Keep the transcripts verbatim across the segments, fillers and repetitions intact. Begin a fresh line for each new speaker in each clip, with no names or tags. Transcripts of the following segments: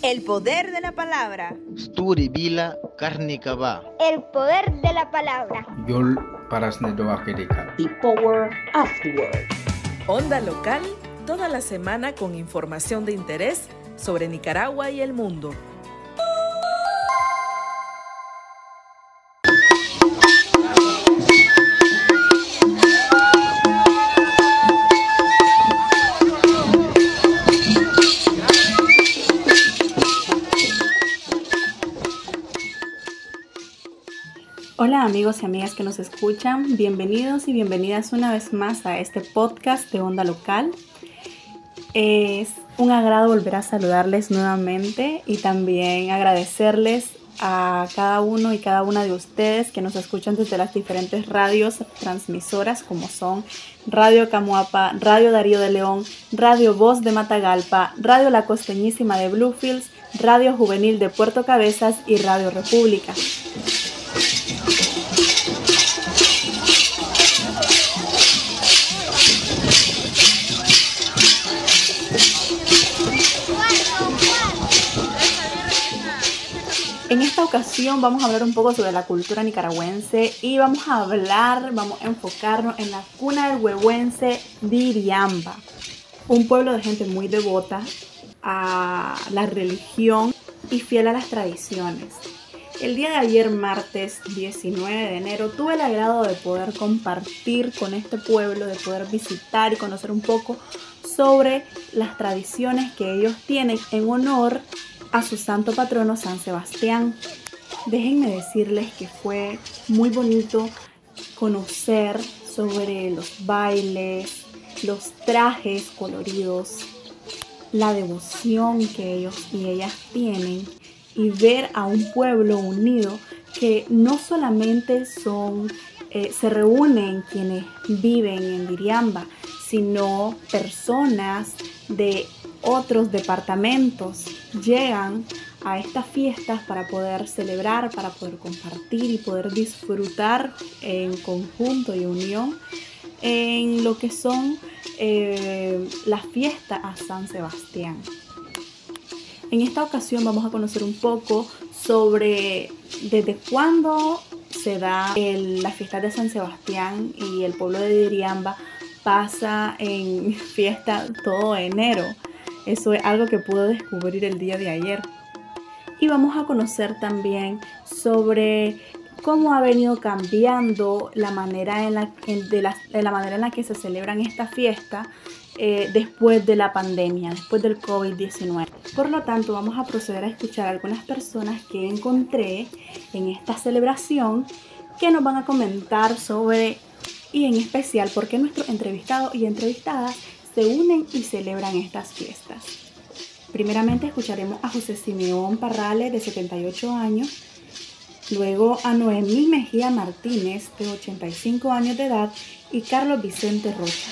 El poder de la palabra.
Sturi Vila Karnikava.
El poder de la palabra.
Yol Parasnedoakedeka.
The power of the word.
Onda local, toda la semana con información de interés sobre Nicaragua y el mundo.
Hola amigos y amigas que nos escuchan, bienvenidos y bienvenidas una vez más a este podcast de Onda Local. Es un agrado volver a saludarles nuevamente y también agradecerles a cada uno y cada una de ustedes que nos escuchan desde las diferentes radios transmisoras como son Radio Camuapa, Radio Darío de León, Radio Voz de Matagalpa, Radio La Costeñísima de Bluefields, Radio Juvenil de Puerto Cabezas y Radio República. En esta ocasión vamos a hablar un poco sobre la cultura nicaragüense y vamos a hablar, vamos a enfocarnos en la cuna del huehuense Diriamba, un pueblo de gente muy devota a la religión y fiel a las tradiciones. El día de ayer, martes diecinueve de enero, tuve el agrado de poder compartir con este pueblo, de poder visitar y conocer un poco sobre las tradiciones que ellos tienen en honor a su santo patrono San Sebastián. Déjenme decirles que fue muy bonito conocer sobre los bailes, los trajes coloridos, la devoción que ellos y ellas tienen y ver a un pueblo unido que no solamente son, eh, se reúnen quienes viven en Diriamba, sino personas de otros departamentos llegan a estas fiestas para poder celebrar, para poder compartir y poder disfrutar en conjunto y unión en lo que son eh, las fiestas a San Sebastián. En esta ocasión vamos a conocer un poco sobre desde cuándo se da el, la fiesta de San Sebastián y el pueblo de Diriamba pasa en fiesta todo enero. Eso es algo que pude descubrir el día de ayer. Y vamos a conocer también sobre cómo ha venido cambiando la manera en la, en, de la, de la manera en la que se celebran esta fiesta eh, después de la pandemia, después del covid diecinueve. Por lo tanto, vamos a proceder a escuchar a algunas personas que encontré en esta celebración que nos van a comentar sobre, y en especial, por qué nuestros entrevistados y entrevistadas se unen y celebran estas fiestas. Primeramente escucharemos a José Simeón Parrales, de setenta y ocho años, luego a Noemí Mejía Martínez, de ochenta y cinco años de edad, y Carlos Vicente Rocha.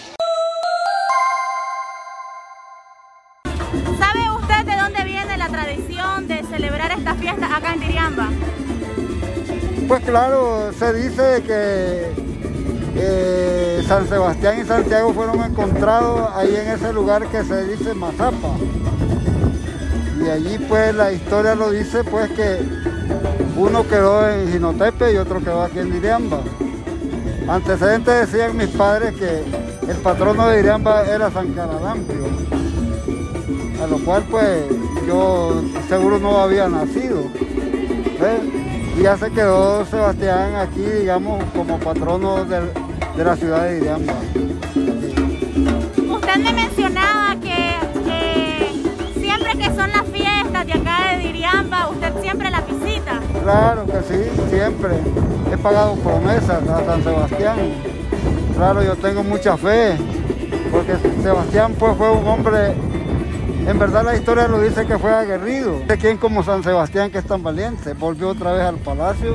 ¿Sabe usted de dónde viene la tradición de celebrar esta fiesta acá en Diriamba?
Pues claro, se dice que Eh, San Sebastián y Santiago fueron encontrados ahí en ese lugar que se dice Mazapa, y allí pues la historia lo dice pues que uno quedó en Jinotepe y otro quedó aquí en Diriamba. Antecedentes decían mis padres que el patrono de Diriamba era San Caralampio, a lo cual pues yo seguro no había nacido, ¿ves? Y ya se quedó Sebastián aquí, digamos, como patrono de, de la ciudad de Diriamba.
Usted me mencionaba que eh, siempre que son las fiestas de acá de Diriamba, usted siempre las visita.
Claro que sí, siempre. He pagado promesas a San Sebastián. Claro, yo tengo mucha fe, porque Sebastián pues fue un hombre, en verdad la historia lo dice que fue aguerrido. ¿De quién como San Sebastián, que es tan valiente? Volvió otra vez al palacio.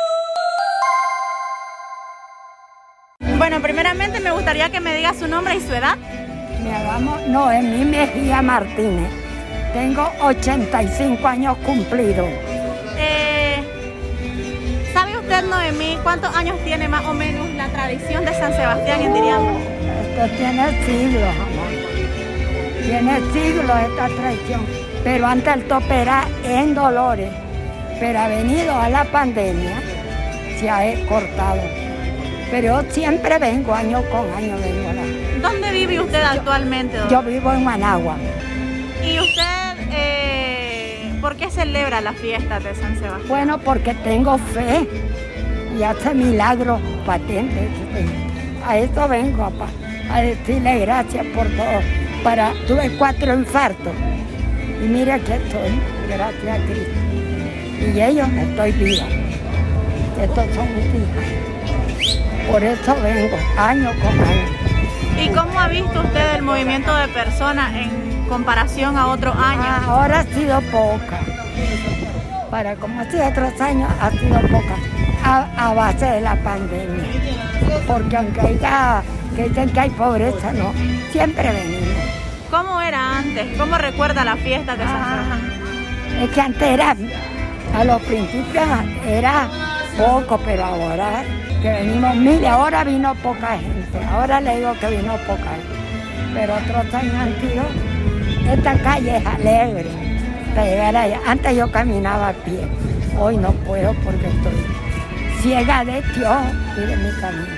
Bueno, primeramente me gustaría que me diga su nombre y su edad.
Me llamo Noemí Mejía Martínez. Tengo ochenta y cinco años cumplidos.
Eh, ¿Sabe usted, Noemí, cuántos años tiene más o menos la tradición de San Sebastián en Diriamba?
Esto tiene siglos, amor. Tiene siglos esta tradición, pero antes el tope era en Dolores, pero ha venido a la pandemia, se ha cortado. Pero yo siempre vengo, año con año vengo. La...
¿Dónde vive usted actualmente,
Yo, yo vivo en Managua.
¿Y usted eh, por qué celebra las fiestas de San Sebastián?
Bueno, porque tengo fe y hace milagros patentes. A eso vengo, papá, a decirle gracias por todo. Para, tuve cuatro infartos y mira que estoy, gracias a Cristo. Y ellos estoy viva. Estos son mis hijos. Por eso vengo, año con año.
¿Y cómo ha visto usted el movimiento de personas en comparación a otros años?
Ahora ha sido poca. Para como ha sido otros años, ha sido poca. A, a base de la pandemia. Porque aunque haya, que dicen que hay pobreza, no, siempre venimos.
¿Cómo era antes? ¿Cómo recuerda las fiestas de San Sebastián?
Ah, es que antes era, a los principios era poco, pero ahora que venimos miles, ahora vino poca gente. Ahora le digo que vino poca gente. Pero otros años han sido, esta calle es alegre para llegar allá. Antes yo caminaba a pie, hoy no puedo porque estoy ciega de Dios y de mi camino.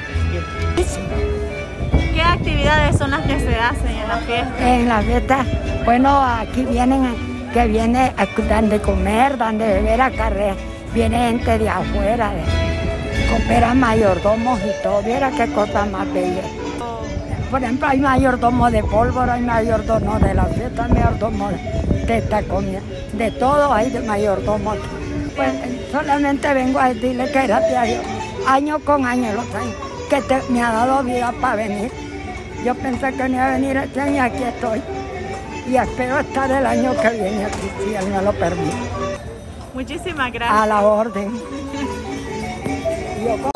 ¿Qué actividades son las que se hacen en la fiesta?
En la fiesta, bueno, aquí vienen, que viene, dan de comer, dan de beber a carrera, viene gente de afuera, de coopera mayordomos y todo, viera qué cosa más bella. Por ejemplo, hay mayordomo de pólvora, hay mayordomo de la fiesta, hay mayordomo de esta comida, de todo hay de mayordomo. Pues solamente vengo a decirle que gracias a Dios, año con año los años, que te, me ha dado vida para venir. Yo pensé que no iba a venir este año, aquí estoy. Y espero estar el año que viene aquí, si Él me lo permite.
Muchísimas gracias.
A la orden. Yo...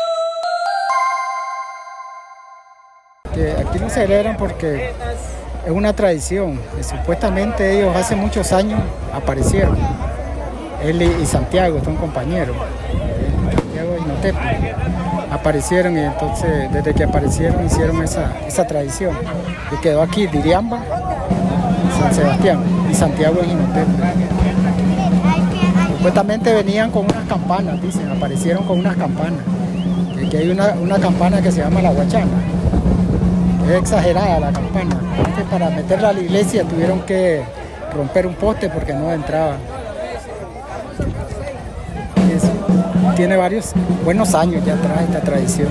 Que aquí no celebran porque es una tradición. Que supuestamente ellos hace muchos años aparecieron. Él y Santiago son compañeros. Santiago y Notepe. Aparecieron y entonces desde que aparecieron hicieron esa, esa tradición y quedó aquí Diriamba, San Sebastián y Santiago y Notepe. Supuestamente venían con unas campanas, dicen, aparecieron con unas campanas, y que hay una, una campana que se llama la guachana, es exagerada la campana. Entonces, para meterla a la iglesia tuvieron que romper un poste porque no entraba. Eso. Tiene varios buenos años ya atrás esta tradición.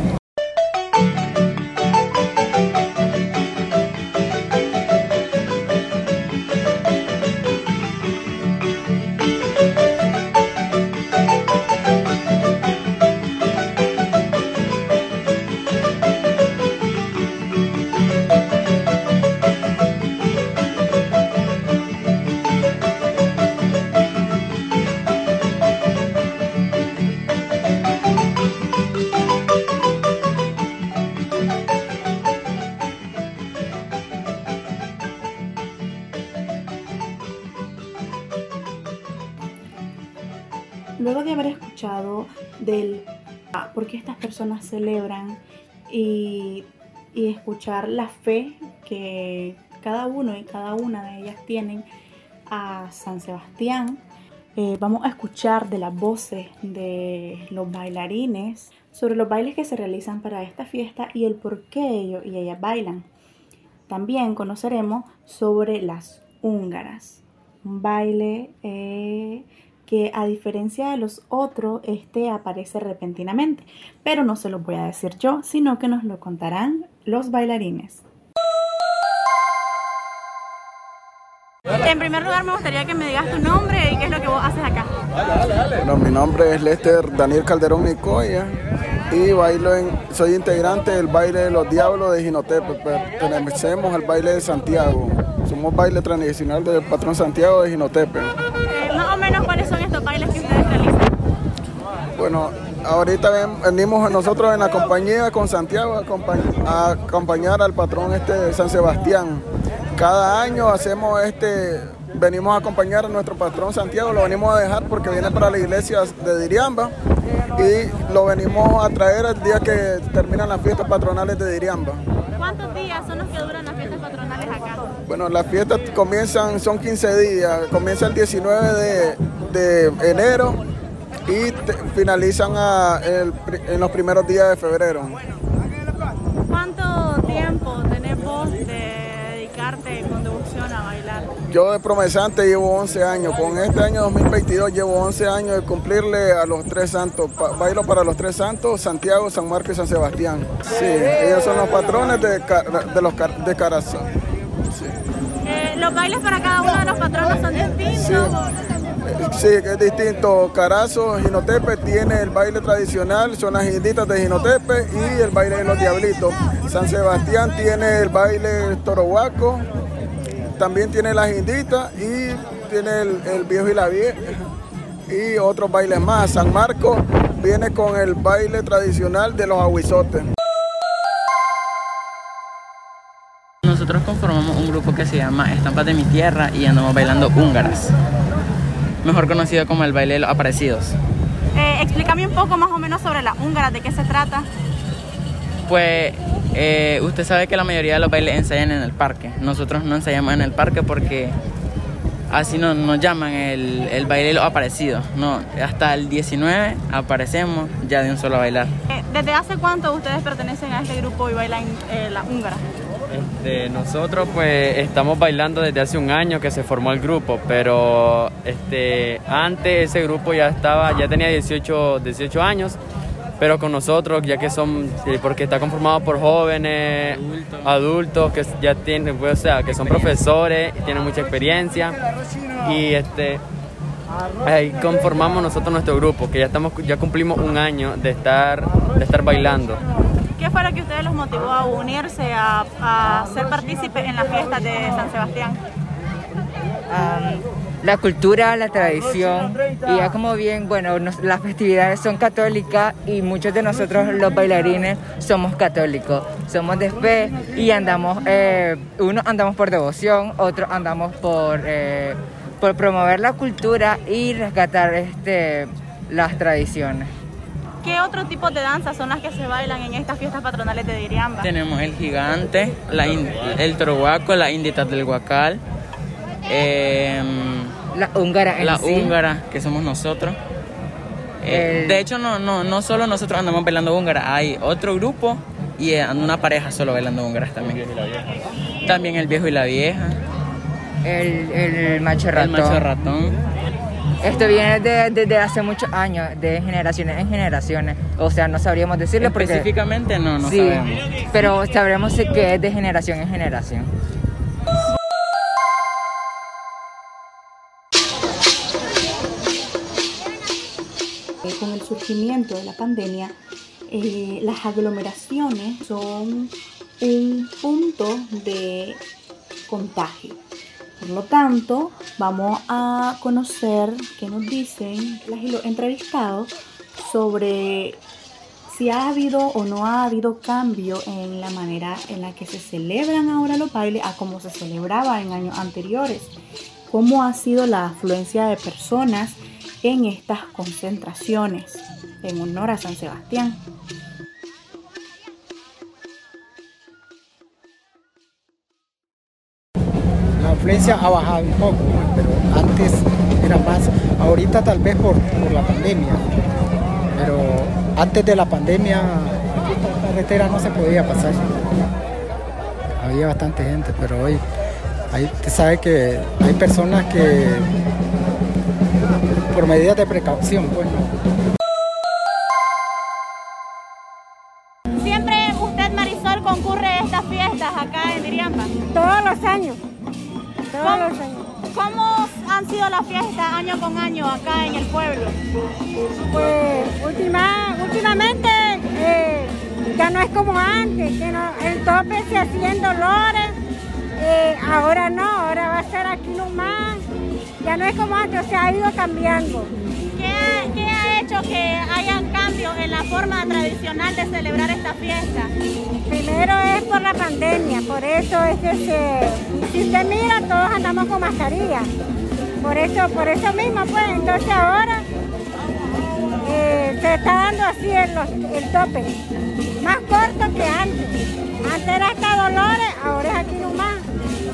Luego de haber escuchado del por qué estas personas celebran y, y escuchar la fe que cada uno y cada una de ellas tienen a San Sebastián, eh, vamos a escuchar de las voces de los bailarines sobre los bailes que se realizan para esta fiesta y el por qué ellos y ellas bailan. También conoceremos sobre las húngaras, un baile eh, que a diferencia de los otros, este aparece repentinamente, pero no se los voy a decir yo, sino que nos lo contarán los bailarines.
En primer lugar, me gustaría que me digas tu nombre y qué es lo que vos haces acá.
Bueno, mi nombre es Lester Daniel Calderón Nicoya y bailo en, soy integrante del baile de los Diablos de Jinotepe. Pertenecemos al baile de Santiago. Somos baile tradicional del patrón Santiago de Jinotepe.
Eh, más o menos, ¿cuáles son estos bailes que ustedes realizan?
Bueno, ahorita ven, venimos nosotros en la compañía con Santiago a, acompañ a acompañar al patrón este de San Sebastián. Cada año hacemos este, venimos a acompañar a nuestro patrón Santiago, lo venimos a dejar porque viene para la iglesia de Diriamba y lo venimos a traer el día que terminan las fiestas patronales de Diriamba.
¿Cuántos días son los que duran las fiestas patronales acá?
Bueno, las fiestas comienzan, son quince días, comienza el diecinueve de, de enero y te, finalizan a, el, en los primeros días de febrero.
¿Cuánto tiempo tenés vos de dedicarte con devoción a bailar?
Yo de promesante llevo once años, con este año dos mil veintidós llevo once años de cumplirle a los tres santos. Pa bailo para los tres santos, Santiago, San Marcos y San Sebastián. Sí, ellos son los patrones de, de, los, de Carazo. Sí.
Eh, ¿Los bailes para cada uno de los patronos son distintos?
Sí, sí, es distinto. Carazo, Jinotepe tiene el baile tradicional, son las guinditas de Jinotepe y el baile de los diablitos. San Sebastián tiene el baile torohuaco, también tiene las guinditas y tiene el, el viejo y la vieja y otros bailes más. San Marcos viene con el baile tradicional de los aguizotes.
Nosotros conformamos un grupo que se llama Estampas de mi Tierra y andamos bailando húngaras, mejor conocido como el baile de los aparecidos.
Eh, explícame un poco más o menos sobre las húngaras, ¿de qué se trata?
Pues eh, usted sabe que la mayoría de los bailes ensayan en el parque. Nosotros no ensayamos en el parque porque así no, nos llaman el, el baile de los aparecidos. No, hasta el diecinueve aparecemos ya de un solo bailar.
Eh, ¿Desde hace cuánto ustedes pertenecen a este grupo y bailan eh, la húngara?
Este, nosotros pues estamos bailando desde hace un año que se formó el grupo, pero este, antes ese grupo ya estaba, ya tenía dieciocho, dieciocho años, pero con nosotros, ya que son, porque está conformado por jóvenes, adultos, adultos que ya tienen, pues, o sea, que son profesores, tienen mucha experiencia y este, ahí conformamos nosotros nuestro grupo, que ya estamos, ya cumplimos un año de estar, de estar bailando.
¿Qué fue lo que ustedes los motivó a unirse, a, a ser partícipes en las fiestas de San Sebastián?
Um, la cultura, la tradición y ya como bien, bueno, nos, las festividades son católicas y muchos de nosotros los bailarines somos católicos, somos de fe y andamos, eh, unos andamos por devoción, otros andamos por, eh, por promover la cultura y rescatar este, las tradiciones.
¿Qué otro tipo de danzas son las que se bailan en estas fiestas patronales de Diriamba?
Tenemos el gigante, la in, el torohuaco, la indita del Huacal, eh,
la húngara en
la
sí.
húngara, que somos nosotros. Eh, el... De hecho, no, no, no solo nosotros andamos bailando húngara, hay otro grupo y anda una pareja solo bailando húngaras también. También el viejo y la vieja.
El, el macho ratón.
El macho ratón.
Esto viene desde de, de hace muchos años, de generaciones en generaciones. O sea, no sabríamos decirlo porque...
Específicamente no, no
sí,
sabemos.
Pero sabremos que es de generación en generación.
Con el surgimiento de la pandemia, eh, las aglomeraciones son un punto de contagio. Por lo tanto, vamos a conocer qué nos dicen los entrevistados sobre si ha habido o no ha habido cambio en la manera en la que se celebran ahora los bailes a como se celebraba en años anteriores. Cómo ha sido la afluencia de personas en estas concentraciones en honor a San Sebastián.
La afluencia ha bajado un poco, pero antes era más, ahorita tal vez por, por la pandemia, pero antes de la pandemia esta carretera no se podía pasar, había bastante gente, pero hoy ahí te sabe que hay personas que por medidas de precaución, pues no.
¿Siempre usted, Marisol, concurre a estas fiestas acá en Diriamba?
Todos los años. Todos
¿Cómo,
los años.
¿Cómo han sido las fiestas año con año acá en el pueblo?
Pues última, últimamente eh, ya no es como antes, que no, el tope se hacía en Dolores, eh, ahora no, ahora va a ser aquí nomás, ya no es como antes, o sea, ha ido cambiando.
¿Qué, qué ha hecho que hayan cambios en la forma tradicional de celebrar esta fiesta?
Primero es por la pandemia, por eso es que se, si usted mira, todos andamos con mascarilla, por eso, por eso mismo, pues, entonces ahora eh, se está dando así el, el tope, más corto que antes. Antes era hasta Dolores, ahora es aquí nomás. No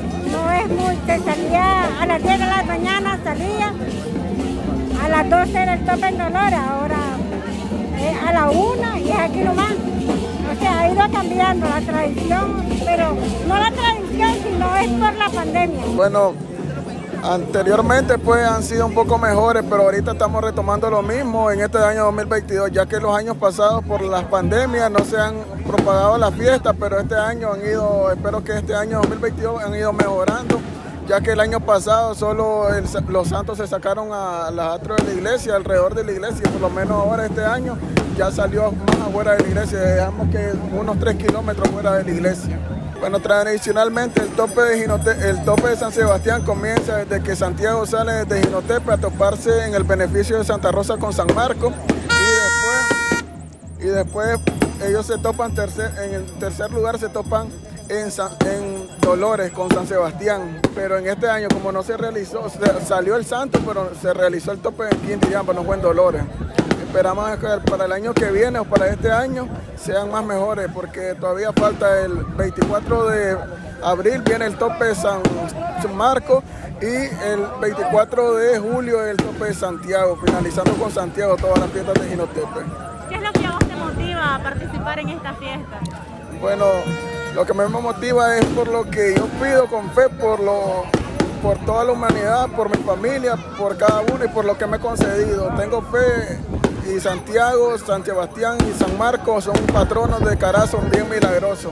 no es muy, se salía a las diez de la mañana, salía, a las doce era el tope en Dolores, ahora eh, a la una y es aquí nomás. O sea, ha ido cambiando la tradición, pero no la tradición, sino es por la pandemia.
Bueno, anteriormente pues han sido un poco mejores, pero ahorita estamos retomando lo mismo en este año dos mil veintidós, ya que los años pasados por las pandemias no se han propagado las fiestas, pero este año han ido, espero que este año dos mil veintidós han ido mejorando, ya que el año pasado solo el, los santos se sacaron a las atros de la iglesia, alrededor de la iglesia, y por lo menos ahora este año ya salió más afuera de la iglesia, dejamos que unos tres kilómetros fuera de la iglesia. Bueno, tradicionalmente el tope de Jinotepe, el tope de San Sebastián comienza desde que Santiago sale desde Jinotepe a toparse en el beneficio de Santa Rosa con San Marcos, y después, y después ellos se topan tercer, en el tercer lugar se topan en, San, en Dolores con San Sebastián, pero en este año como no se realizó, se, salió el santo, pero se realizó el tope en Quindiriamba, no fue en Dolores. Esperamos que para el año que viene o para este año sean más mejores, porque todavía falta el veinticuatro de abril, viene el tope de San, San Marcos, y el veinticuatro de julio el tope de Santiago, finalizando con Santiago todas las fiestas de Jinotepe.
¿Qué es lo que a vos te motiva a participar en esta fiesta?
Bueno, lo que me motiva es por lo que yo pido con fe, por lo por toda la humanidad, por mi familia, por cada uno y por lo que me he concedido. Tengo fe. Y Santiago, San Sebastián y San Marcos son patronos de Carazo, son bien milagrosos.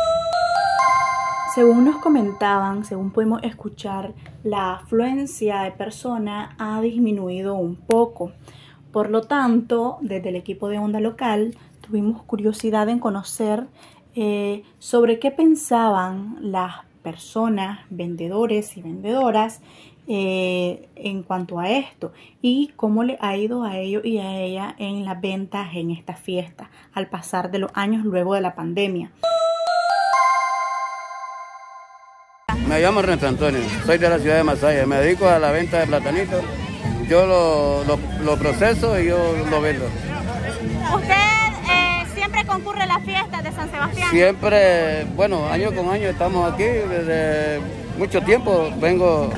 Según nos comentaban, según pudimos escuchar, la afluencia de personas ha disminuido un poco. Por lo tanto, desde el equipo de Onda Local tuvimos curiosidad en conocer eh, sobre qué pensaban las personas, vendedores y vendedoras, Eh, en cuanto a esto y cómo le ha ido a ellos y a ella en las ventas en esta fiesta al pasar de los años luego de la pandemia.
Me llamo Ernesto Antonio, soy de la ciudad de Masaya, me dedico a la venta de platanitos, yo lo, lo, lo proceso y yo lo vendo.
¿Usted eh, siempre concurre a las fiestas de San Sebastián?
Siempre, bueno, año con año estamos aquí, desde mucho tiempo vengo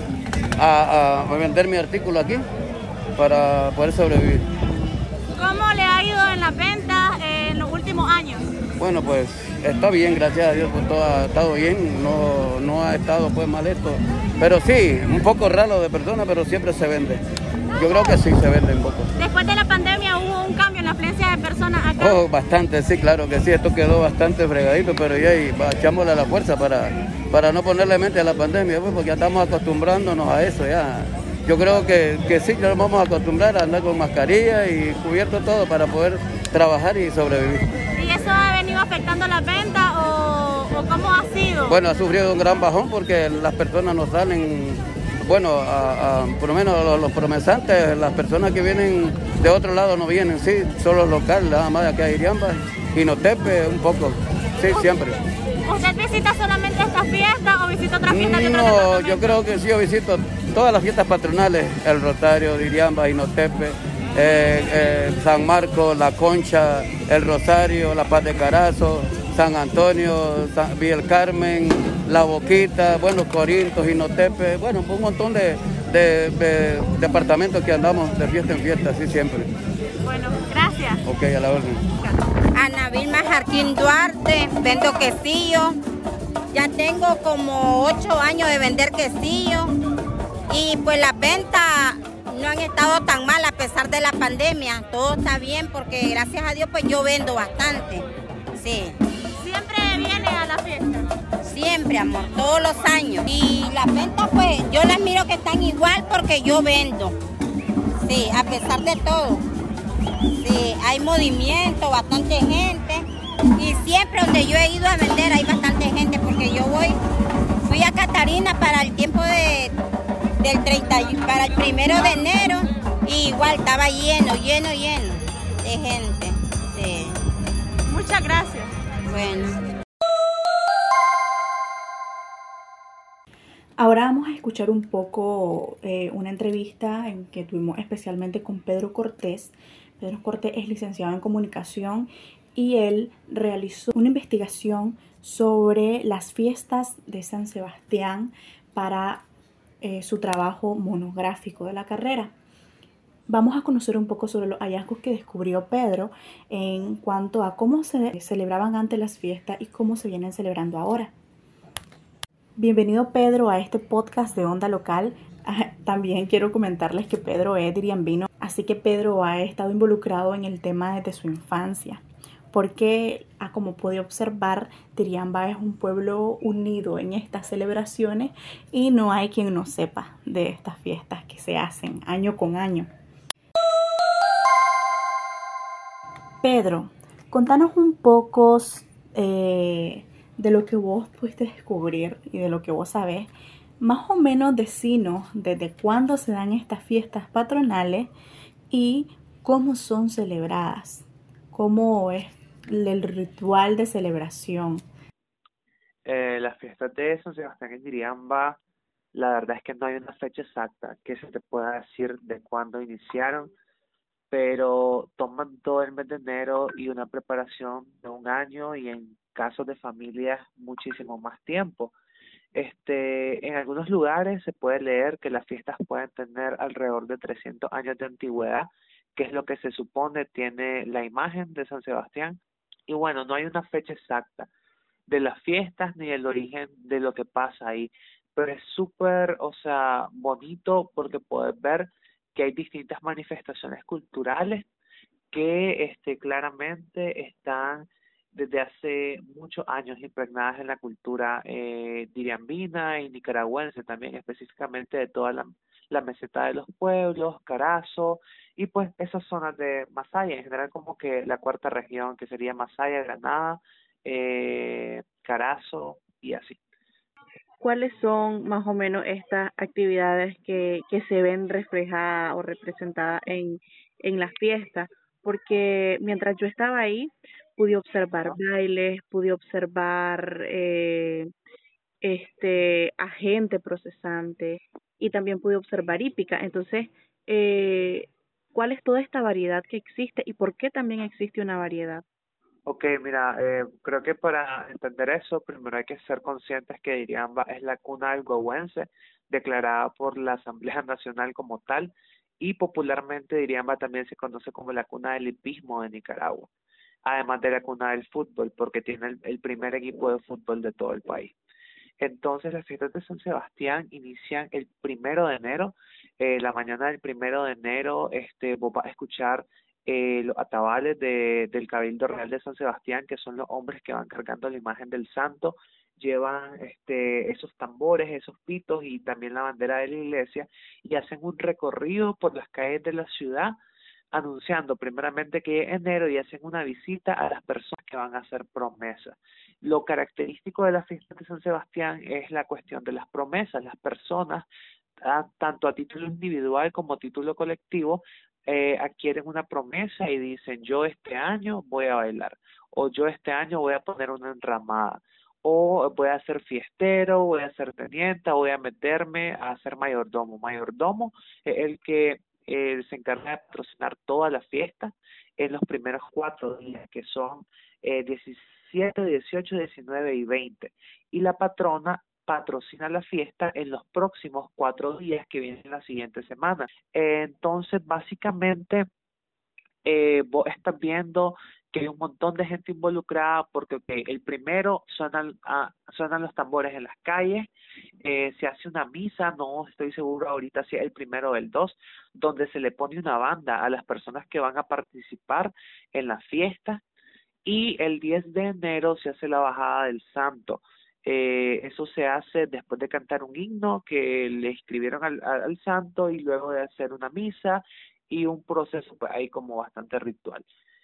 A, a vender mi artículo aquí para poder sobrevivir.
¿Cómo le ha ido en las ventas en los últimos años?
Bueno, pues está bien, gracias a Dios, pues todo ha estado bien, no, no ha estado pues mal esto, pero sí, un poco raro de personas, pero siempre se vende. Yo creo que sí se vende un poco.
Después de la pandemia hubo un cambio en la afluencia de personas acá.
Oh, bastante, sí, claro que sí, esto quedó bastante fregadito, pero ya y echámosle la fuerza para, para no ponerle mente a la pandemia, pues, porque ya estamos acostumbrándonos a eso ya. Yo creo que, que sí, ya nos vamos a acostumbrar a andar con mascarilla y cubierto todo para poder trabajar y sobrevivir.
¿Y eso ha venido afectando las ventas o, o cómo ha sido?
Bueno, ha sufrido un gran bajón porque las personas no salen, bueno, a, a, por lo menos los, los promesantes, las personas que vienen de otro lado no vienen, sí, solo local, nada más de acá de Iriamba, Jinotepe un poco, sí, siempre.
¿Usted visita solamente estas fiestas o visita otras fiestas de otros
No,
departamentos?
yo creo que sí, yo visito todas las fiestas patronales, el Rosario de Iriamba, Jinotepe, eh, eh, San Marcos, La Concha, el Rosario, La Paz de Carazo, San Antonio, San, Villa el Carmen, La Boquita, bueno, Corinto, Jinotepe, bueno, un montón de, de, de departamentos que andamos de fiesta en fiesta, así siempre.
Bueno, gracias.
Ok, a la orden.
Ana Vilma Jarquín Duarte, vendo quesillo. Ya tengo como ocho años de vender quesillo y pues las ventas no han estado tan mal a pesar de la pandemia. Todo está bien porque gracias a Dios pues yo vendo bastante. Sí.
¿Siempre viene a la fiesta?
Siempre, amor, todos los años. Y las ventas pues yo las miro que están igual porque yo vendo. Sí, a pesar de todo. Sí, hay movimiento, bastante gente y siempre donde yo he ido a vender hay bastante gente porque yo voy, fui a Catarina para el tiempo de, del treinta, para el primero de enero y igual estaba lleno, lleno, lleno de gente. Sí.
Muchas gracias.
Bueno.
Ahora vamos a escuchar un poco eh, una entrevista en que tuvimos especialmente con Pedro Cortés. Pedro Cortés es licenciado en comunicación y él realizó una investigación sobre las fiestas de San Sebastián para eh, su trabajo monográfico de la carrera. Vamos a conocer un poco sobre los hallazgos que descubrió Pedro en cuanto a cómo se celebraban antes las fiestas y cómo se vienen celebrando ahora. Bienvenido, Pedro, a este podcast de Onda Local. También quiero comentarles que Pedro es diriambino, así que Pedro ha estado involucrado en el tema desde su infancia, porque, como pude observar, Diriamba es un pueblo unido en estas celebraciones y no hay quien no sepa de estas fiestas que se hacen año con año. Pedro, contanos un poco eh, de lo que vos pudiste descubrir y de lo que vos sabés. Más o menos decinos desde cuándo se dan estas fiestas patronales y cómo son celebradas, cómo es el ritual de celebración.
Eh, las fiestas de San Sebastián en Diriamba, la verdad es que no hay una fecha exacta que se te pueda decir de cuándo iniciaron, pero toman todo el mes de enero y una preparación de un año y en casos de familias muchísimo más tiempo. Este, en algunos lugares se puede leer que las fiestas pueden tener alrededor de trescientos años de antigüedad, que es lo que se supone tiene la imagen de San Sebastián. Y bueno, no hay una fecha exacta de las fiestas ni el origen de lo que pasa ahí, pero es súper, o sea, bonito porque puedes ver que hay distintas manifestaciones culturales que este, claramente están desde hace muchos años impregnadas en la cultura eh, diriambina y nicaragüense también, específicamente de toda la, la meseta de los pueblos, Carazo, y pues esas zonas de Masaya, en general como que la cuarta región, que sería Masaya, Granada, eh, Carazo y así.
¿Cuáles son más o menos estas actividades que, que se ven reflejadas o representadas en, en las fiestas? Porque mientras yo estaba ahí, pude observar bailes, pude observar eh, este a gente procesante y también pude observar hípica. Entonces, eh, ¿cuál es toda esta variedad que existe y por qué también existe una variedad?
Ok, mira, eh, creo que para entender eso, primero hay que ser conscientes que Diriamba es la cuna del huehuense, declarada por la Asamblea Nacional como tal, y popularmente Diriamba también se conoce como la cuna del hipismo de Nicaragua, además de la cuna del fútbol, porque tiene el, el primer equipo de fútbol de todo el país. Entonces, las fiestas de San Sebastián inician el primero de enero. Eh, la mañana del primero de enero, este, vos vas a escuchar eh, los atabales de, del Cabildo Real de San Sebastián, que son los hombres que van cargando la imagen del santo, llevan este, esos tambores, esos pitos y también la bandera de la iglesia, y hacen un recorrido por las calles de la ciudad, anunciando primeramente que es enero y hacen una visita a las personas que van a hacer promesas. Lo característico de la fiesta de San Sebastián es la cuestión de las promesas. Las personas, tanto a título individual como a título colectivo, eh, adquieren una promesa y dicen: yo este año voy a bailar, o yo este año voy a poner una enramada, o voy a ser fiestero, voy a ser tenienta, voy a meterme a ser mayordomo. Mayordomo es el que Eh, se encarga de patrocinar toda la fiesta en los primeros cuatro días, que son eh, diecisiete, dieciocho, diecinueve y veinte. Y la patrona patrocina la fiesta en los próximos cuatro días que vienen la siguiente semana. Eh, entonces, básicamente, eh, vos estás viendo que hay un montón de gente involucrada porque okay, el primero suenan, ah, suenan los tambores en las calles, eh, se hace una misa, no estoy seguro ahorita si es el primero o el dos, donde se le pone una banda a las personas que van a participar en la fiesta, y el diez de enero se hace la bajada del santo. Eh, eso se hace después de cantar un himno que le escribieron al, al, al santo, y luego de hacer una misa y un proceso pues, ahí como bastante ritual.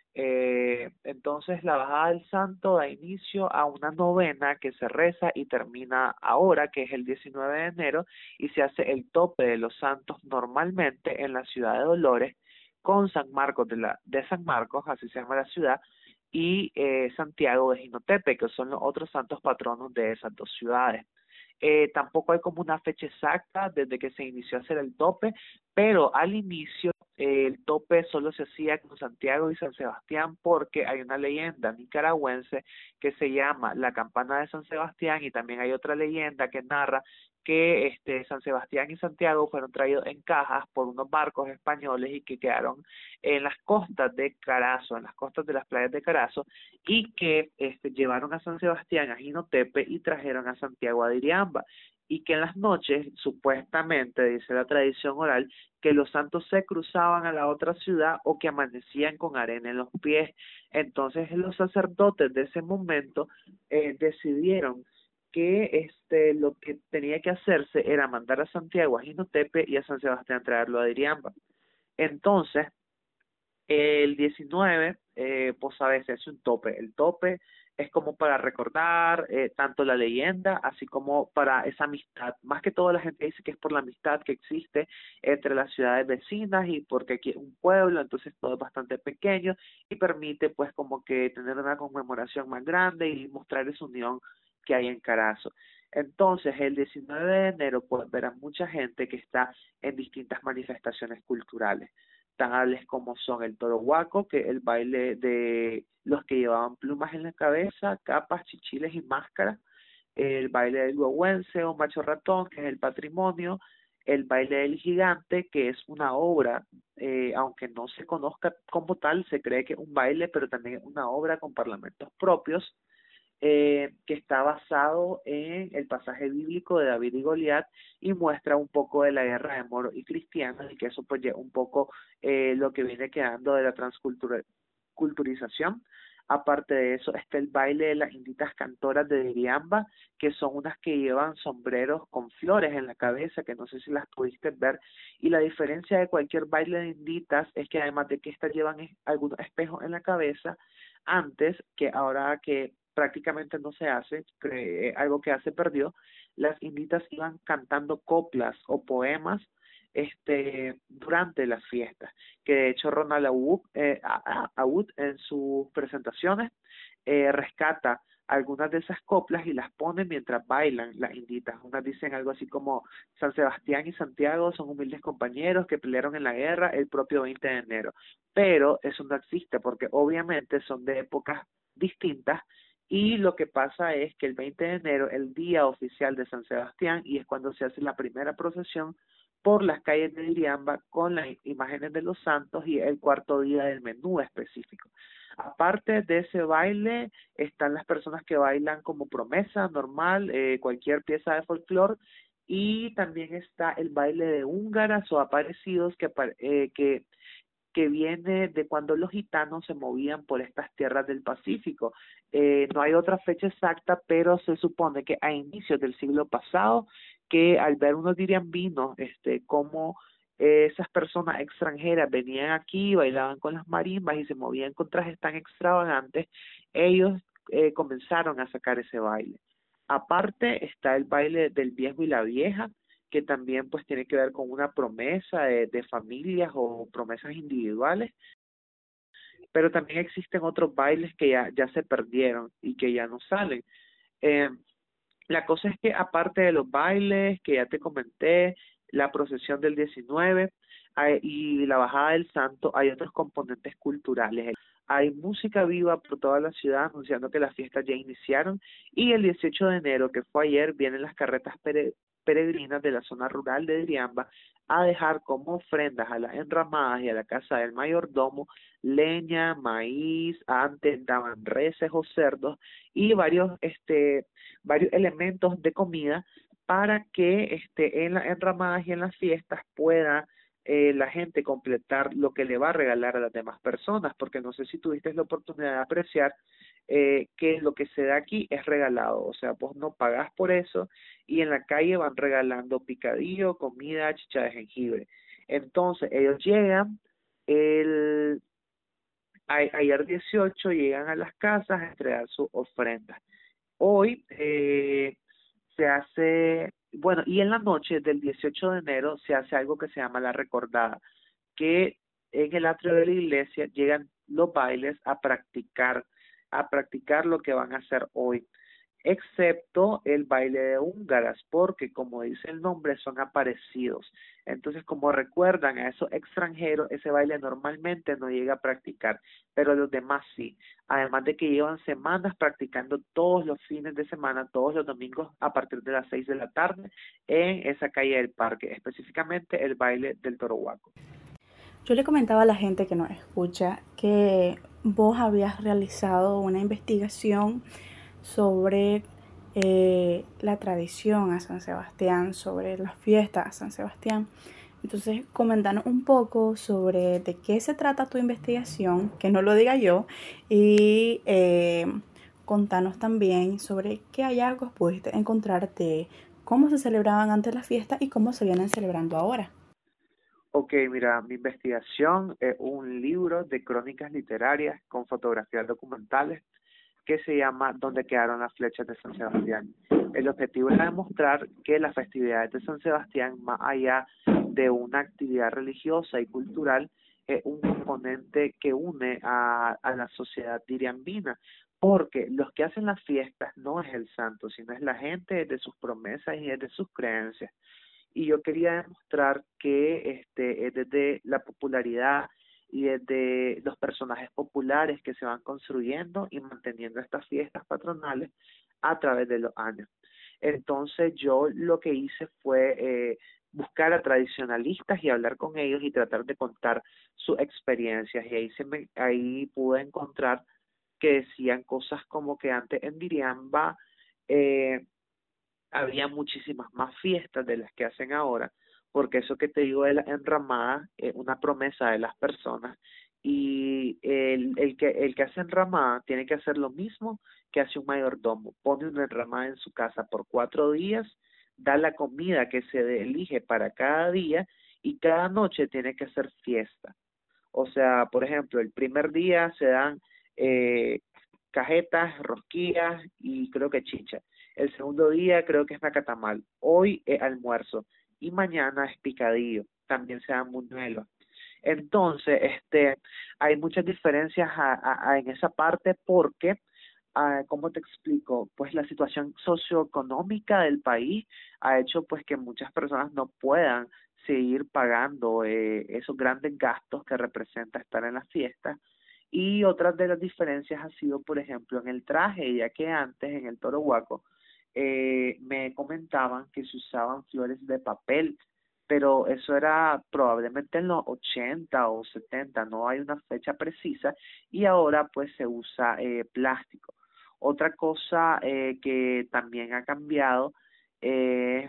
Eh, entonces la bajada del santo da inicio a una novena que se reza y termina ahora, que es el diecinueve de enero, y se hace el tope de los santos normalmente en la ciudad de Dolores, con San Marcos de, la, de San Marcos, así se llama la ciudad, y eh, Santiago de Jinotepe, que son los otros santos patronos de esas dos ciudades. Eh, tampoco hay como una fecha exacta desde que se inició a hacer el tope, pero al inicio eh, el tope solo se hacía con Santiago y San Sebastián, porque hay una leyenda nicaragüense que se llama la campana de San Sebastián, y también hay otra leyenda que narra que este, San Sebastián y Santiago fueron traídos en cajas por unos barcos españoles y que quedaron en las costas de Carazo, en las costas de las playas de Carazo, y que este, llevaron a San Sebastián a Jinotepe y trajeron a Santiago a Diriamba, y que en las noches, supuestamente, dice la tradición oral, que los santos se cruzaban a la otra ciudad o que amanecían con arena en los pies. Entonces los sacerdotes de ese momento eh, decidieron que este lo que tenía que hacerse era mandar a Santiago a Jinotepe y a San Sebastián traerlo a Diriamba. Entonces, el diecinueve, eh, pues a veces es un tope. El tope es como para recordar eh, tanto la leyenda, así como para esa amistad. Más que todo la gente dice que es por la amistad que existe entre las ciudades vecinas y porque aquí es un pueblo, entonces todo es bastante pequeño y permite pues como que tener una conmemoración más grande y mostrar esa unión que hay en Carazo. Entonces, el diecinueve de enero pues verán mucha gente que está en distintas manifestaciones culturales, tales como son el toro huaco, que es el baile de los que llevaban plumas en la cabeza, capas, chichiles y máscaras, el baile del huehuense o macho ratón, que es el patrimonio, el baile del gigante, que es una obra, eh, aunque no se conozca como tal, se cree que es un baile, pero también es una obra con parlamentos propios, Eh, que está basado en el pasaje bíblico de David y Goliat y muestra un poco de la guerra de moros y cristianos y que eso pues lleva un poco eh, lo que viene quedando de la transculturización. Aparte de eso está el baile de las inditas cantoras de Diriamba, que son unas que llevan sombreros con flores en la cabeza, que no sé si las pudiste ver, y la diferencia de cualquier baile de inditas es que además de que estas llevan algunos espejos en la cabeza, antes, que ahora que prácticamente no se hace, eh, algo que hace perdió, las inditas iban cantando coplas o poemas este durante las fiestas, que de hecho Ronald Aoud, eh, Aoud en sus presentaciones eh, rescata algunas de esas coplas y las pone mientras bailan las inditas. Unas dicen algo así como San Sebastián y Santiago son humildes compañeros que pelearon en la guerra el propio veinte de enero, pero eso no existe porque obviamente son de épocas distintas. Y lo que pasa es que el veinte de enero, el día oficial de San Sebastián, y es cuando se hace la primera procesión por las calles de Diriamba con las imágenes de los santos y el cuarto día del menú específico. Aparte de ese baile, están las personas que bailan como promesa normal, eh, cualquier pieza de folclore, y también está el baile de húngaras o aparecidos que, eh, que que viene de cuando los gitanos se movían por estas tierras del Pacífico. Eh, no hay otra fecha exacta, pero se supone que a inicios del siglo pasado, que al ver unos diriambinos, este, como eh, esas personas extranjeras venían aquí, bailaban con las marimbas y se movían con trajes tan extravagantes, ellos eh, comenzaron a sacar ese baile. Aparte está el baile del viejo y la vieja, que también pues tiene que ver con una promesa de, de familias o promesas individuales, pero también existen otros bailes que ya, ya se perdieron y que ya no salen. Eh, la cosa es que aparte de los bailes que ya te comenté, la procesión del diecinueve hay, y la bajada del santo, hay otros componentes culturales. Hay música viva por toda la ciudad anunciando que las fiestas ya iniciaron, y el dieciocho de enero, que fue ayer, vienen las carretas pere peregrinas de la zona rural de Diriamba a dejar como ofrendas a las enramadas y a la casa del mayordomo leña, maíz, antes daban reses o cerdos y varios este varios elementos de comida para que este en las enramadas y en las fiestas pueda eh, la gente completar lo que le va a regalar a las demás personas, porque no sé si tuviste la oportunidad de apreciar eh, que lo que se da aquí es regalado, o sea, vos no pagás por eso, y en la calle van regalando picadillo, comida, chicha de jengibre. Entonces ellos llegan, el a, ayer dieciocho llegan a las casas a entregar sus ofrendas. Hoy eh, se hace, bueno, y en la noche del dieciocho de enero se hace algo que se llama la recordada, que en el atrio de la iglesia llegan los bailes a practicar, a practicar lo que van a hacer hoy. excepto el baile de húngaras, porque como dice el nombre, son aparecidos. Entonces, como recuerdan a esos extranjeros, ese baile normalmente no llega a practicar, pero los demás sí. Además de que llevan semanas practicando todos los fines de semana, todos los domingos a partir de las seis de la tarde en esa calle del parque, específicamente el baile del Toro Huaco.
Yo le comentaba a la gente que nos escucha que vos habías realizado una investigación sobre eh, la tradición a San Sebastián, sobre las fiestas a San Sebastián. Entonces, comentanos un poco sobre de qué se trata tu investigación, que no lo diga yo, y eh, contanos también sobre qué hallazgos pudiste encontrar de cómo se celebraban antes las fiestas y cómo se vienen celebrando ahora.
Ok, mira, mi investigación es un libro de crónicas literarias con fotografías documentales que se llama ¿Dónde quedaron las flechas de San Sebastián? El objetivo es demostrar que las festividades de San Sebastián, más allá de una actividad religiosa y cultural, es un componente que une a, a la sociedad diriambina, porque los que hacen las fiestas no es el santo, sino es la gente de sus promesas y de sus creencias. Y yo quería demostrar que este, desde la popularidad y desde los personajes populares que se van construyendo y manteniendo estas fiestas patronales a través de los años. Entonces yo lo que hice fue eh, buscar a tradicionalistas y hablar con ellos y tratar de contar sus experiencias. Y ahí, se me, ahí pude encontrar que decían cosas como que antes en Diriamba eh, había muchísimas más fiestas de las que hacen ahora, porque eso que te digo de la enramada es una promesa de las personas, y el, el, que, el que hace enramada tiene que hacer lo mismo que hace un mayordomo, pone una enramada en su casa por cuatro días, da la comida que se elige para cada día, y cada noche tiene que hacer fiesta. O sea, por ejemplo, el primer día se dan eh, cajetas, rosquillas y creo que chicha. El segundo día creo que es nacatamal. Hoy es almuerzo y mañana es picadillo. También se dan buñuelos. Entonces, este, hay muchas diferencias a, a, a en esa parte porque, a, ¿cómo te explico? Pues la situación socioeconómica del país ha hecho pues que muchas personas no puedan seguir pagando eh, esos grandes gastos que representa estar en las fiestas. Y otras de las diferencias ha sido, por ejemplo, en el traje, ya que antes en el Toro Huaco eh, me comentaban que se usaban flores de papel, pero eso era probablemente en los ochenta o setenta, no hay una fecha precisa, y ahora pues se usa eh, plástico. Otra cosa eh, que también ha cambiado es eh,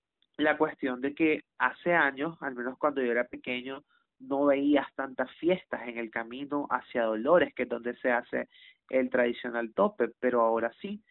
la cuestión de que hace años, al menos cuando yo era pequeño, no veías tantas fiestas en el camino hacia Dolores, que es donde se hace el tradicional tope, pero ahora sí.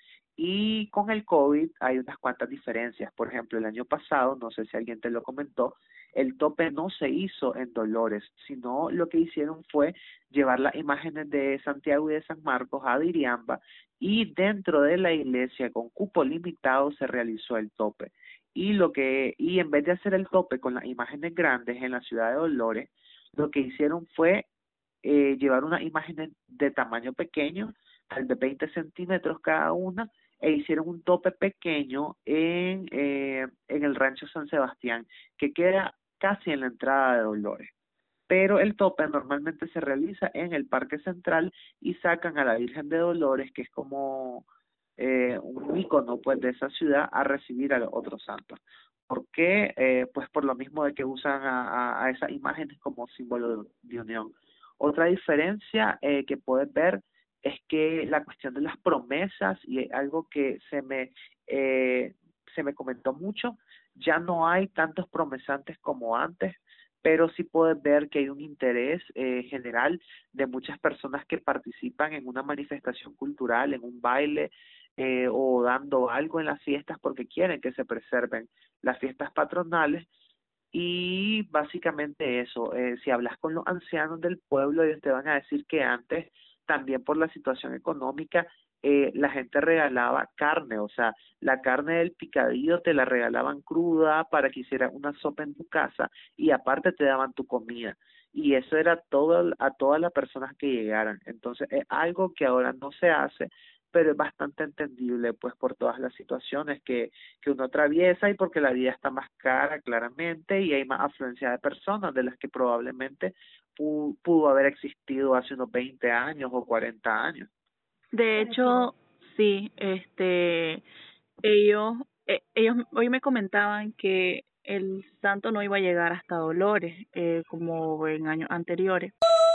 Y con el COVID hay unas cuantas diferencias. Por ejemplo, el año pasado, no sé si alguien te lo comentó, el tope no se hizo en Dolores, sino lo que hicieron fue llevar las imágenes de Santiago y de San Marcos a Diriamba, y dentro de la iglesia con cupo limitado se realizó el tope. Y lo que y en vez de hacer el tope con las imágenes grandes en la ciudad de Dolores, lo que hicieron fue eh, llevar unas imágenes de tamaño pequeño, tal de veinte centímetros cada una, e hicieron un tope pequeño en, eh, en el rancho San Sebastián, que queda casi en la entrada de Dolores. Pero el tope normalmente se realiza en el Parque Central y sacan a la Virgen de Dolores, que es como eh, un ícono pues de esa ciudad, a recibir a los otros santos. ¿Por qué? Eh, pues por lo mismo de que usan a, a, a esas imágenes como símbolo de, de unión. Otra diferencia eh, que puedes ver es que la cuestión de las promesas, y es algo que se me eh, se me comentó mucho, ya no hay tantos promesantes como antes, pero sí puedes ver que hay un interés eh, general de muchas personas que participan en una manifestación cultural, en un baile eh, o dando algo en las fiestas porque quieren que se preserven las fiestas patronales. Y básicamente eso, eh, si hablas con los ancianos del pueblo, ellos te van a decir que antes, también por la situación económica, eh, la gente regalaba carne, o sea, la carne del picadillo te la regalaban cruda para que hicieras una sopa en tu casa, y aparte te daban tu comida, y eso era todo a todas las personas que llegaran. Entonces es algo que ahora no se hace, pero es bastante entendible pues por todas las situaciones que, que uno atraviesa y porque la vida está más cara claramente y hay más afluencia de personas de las que probablemente pudo, pudo haber existido hace unos veinte años o cuarenta años.
De hecho, sí, este, ellos, eh, ellos hoy me comentaban que el santo no iba a llegar hasta Dolores, eh, como en años anteriores.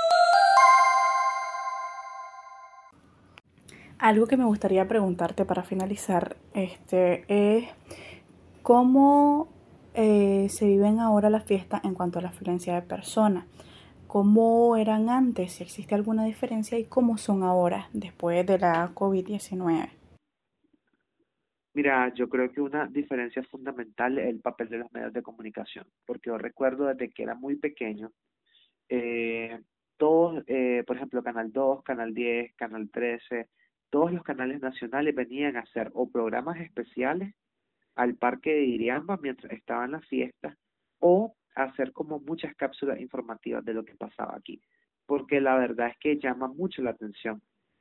Algo que me gustaría preguntarte para finalizar, este, es cómo eh, se viven ahora las fiestas en cuanto a la afluencia de personas. ¿Cómo eran antes? Si existe alguna diferencia y cómo son ahora después de la COVID diecinueve.
Mira, yo creo que una diferencia fundamental es el papel de los medios de comunicación, porque yo recuerdo desde que era muy pequeño, eh, todos, eh, por ejemplo, Canal dos, Canal diez, Canal trece, todos los canales nacionales venían a hacer o programas especiales al Parque de Diriamba mientras estaban las fiestas o hacer como muchas cápsulas informativas de lo que pasaba aquí, porque la verdad es que llama mucho la atención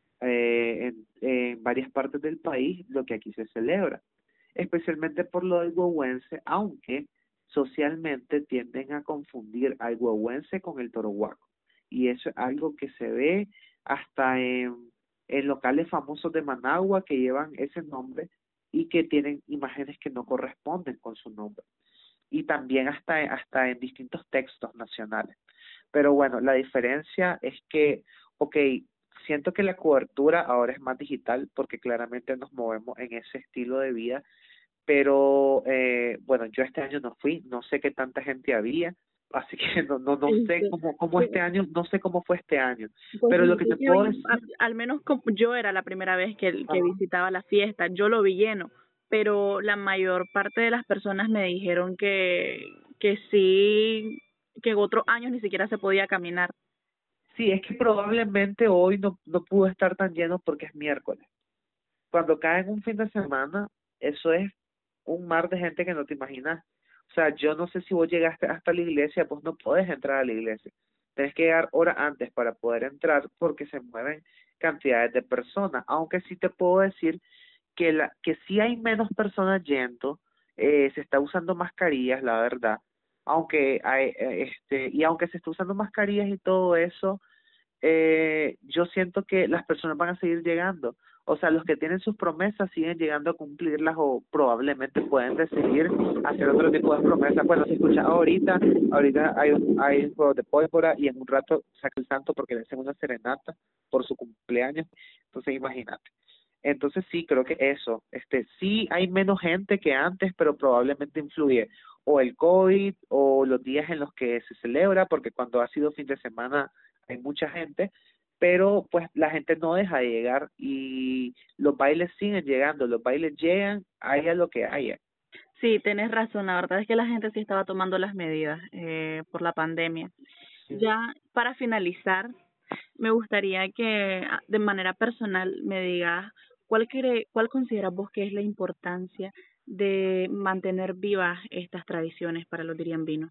eh, en, en varias partes del país lo que aquí se celebra, especialmente por lo del huehuense, aunque socialmente tienden a confundir al huehuense con el torohuaco, y eso es algo que se ve hasta en, en locales famosos de Managua que llevan ese nombre y que tienen imágenes que no corresponden con su nombre, y también hasta, hasta en distintos textos nacionales. Pero bueno, la diferencia es que, ok, siento que la cobertura ahora es más digital porque claramente nos movemos en ese estilo de vida, pero eh, bueno, yo este año no fui, no sé qué tanta gente había, así que no no no sé cómo cómo este año, no sé cómo fue este año,
pues
pero
sí,
lo que te puedo decir...
Al menos como yo era la primera vez que, que visitaba la fiesta, yo lo vi lleno, pero la mayor parte de las personas me dijeron que, que sí, que en otros años ni siquiera se podía caminar.
Sí, es que probablemente hoy no, no pudo estar tan lleno porque es miércoles. Cuando cae en un fin de semana, eso es un mar de gente que no te imaginas. O sea, yo no sé si vos llegaste hasta la iglesia, pues no podés entrar a la iglesia. Tenés que llegar horas antes para poder entrar porque se mueven cantidades de personas. Aunque sí te puedo decir que la que sí hay menos personas yendo, eh, se está usando mascarillas, la verdad. Aunque hay, este, y aunque se está usando mascarillas y todo eso, eh, yo siento que las personas van a seguir llegando. O sea, los que tienen sus promesas siguen llegando a cumplirlas o probablemente pueden decidir hacer otro tipo de promesas. Bueno, si escuchas ahorita, ahorita hay un, hay un juego de pólvora y en un rato saca el santo porque le hacen una serenata por su cumpleaños. Entonces, imagínate. Entonces, sí, creo que eso. Este, sí hay menos gente que antes, pero probablemente influye o el COVID o los días en los que se celebra, porque cuando ha sido fin de semana hay mucha gente, pero pues la gente no deja de llegar y los bailes siguen llegando, los bailes llegan, haya lo que haya.
Sí, tenés razón, la verdad es que la gente sí estaba tomando las medidas eh, por la pandemia. Sí. Ya para finalizar, me gustaría que de manera personal me digas cuál, cree, cuál consideras vos que es la importancia de mantener vivas estas tradiciones para los diriambinos.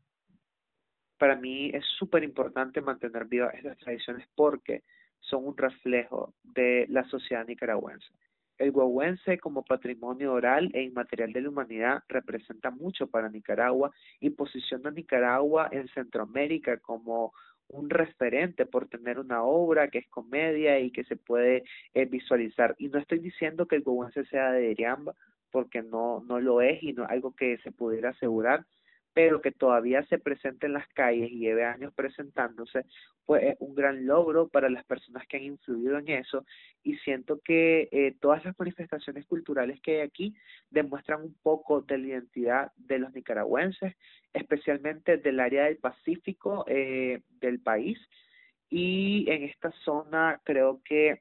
Para mí es súper importante mantener vivas estas tradiciones porque son un reflejo de la sociedad nicaragüense. El huehuense como patrimonio oral e inmaterial de la humanidad representa mucho para Nicaragua y posiciona a Nicaragua en Centroamérica como un referente por tener una obra que es comedia y que se puede eh, visualizar. Y no estoy diciendo que el huehuense sea de Diriamba, porque no, no lo es y no es algo que se pudiera asegurar, pero que todavía se presente en las calles y lleve años presentándose, pues es un gran logro para las personas que han influido en eso, y siento que eh, todas las manifestaciones culturales que hay aquí demuestran un poco de la identidad de los nicaragüenses, especialmente del área del Pacífico eh, del país, y en esta zona creo que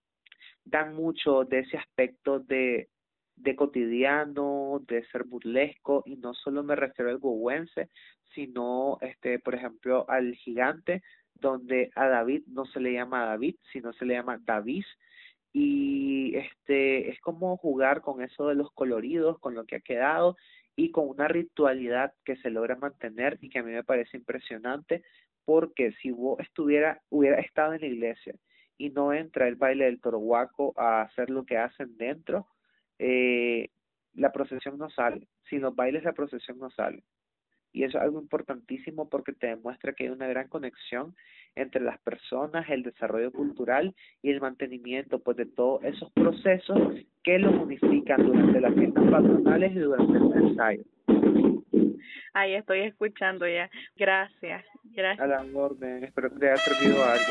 dan mucho de ese aspecto de de cotidiano, de ser burlesco, y no solo me refiero al huehuense, sino, este, por ejemplo, al gigante, donde a David no se le llama David, sino se le llama David, y este es como jugar con eso de los coloridos, con lo que ha quedado, y con una ritualidad que se logra mantener y que a mí me parece impresionante, porque si vos estuviera, hubiera estado en la iglesia, y no entra el baile del Torohuaco a hacer lo que hacen dentro, eh, la procesión no sale. Sin los bailes la procesión no sale. Y eso es algo importantísimo porque te demuestra que hay una gran conexión entre las personas, el desarrollo cultural y el mantenimiento pues de todos esos procesos que los unifican durante las fiestas patronales y durante el ensayo.
Ahí estoy escuchando ya. Gracias. Gracias.
A la orden. Espero que te haya servido algo.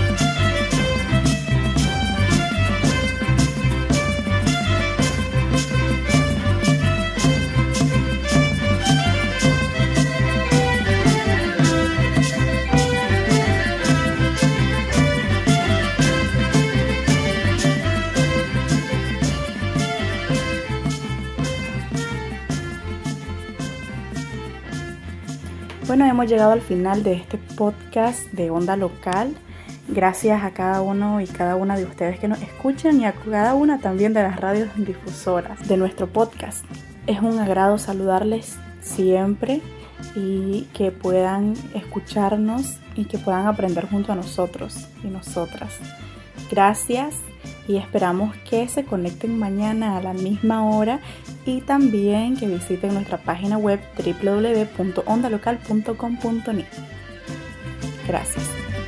Bueno, hemos llegado al final de este podcast de Onda Local. Gracias a cada uno y cada una de ustedes que nos escuchan y a cada una también de las radios difusoras de nuestro podcast. Es un agrado saludarles siempre y que puedan escucharnos y que puedan aprender junto a nosotros y nosotras. Gracias y esperamos que se conecten mañana a la misma hora y también que visiten nuestra página web doble u doble u doble u punto onda local punto com punto n i. Gracias.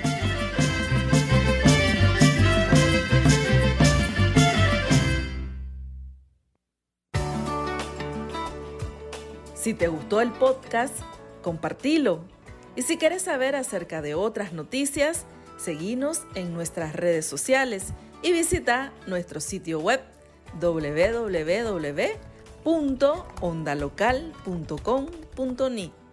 Si te gustó el podcast, compartilo. Y si quieres saber acerca de otras noticias, seguinos en nuestras redes sociales y visita nuestro sitio web doble u doble u doble u punto onda local punto com punto n i.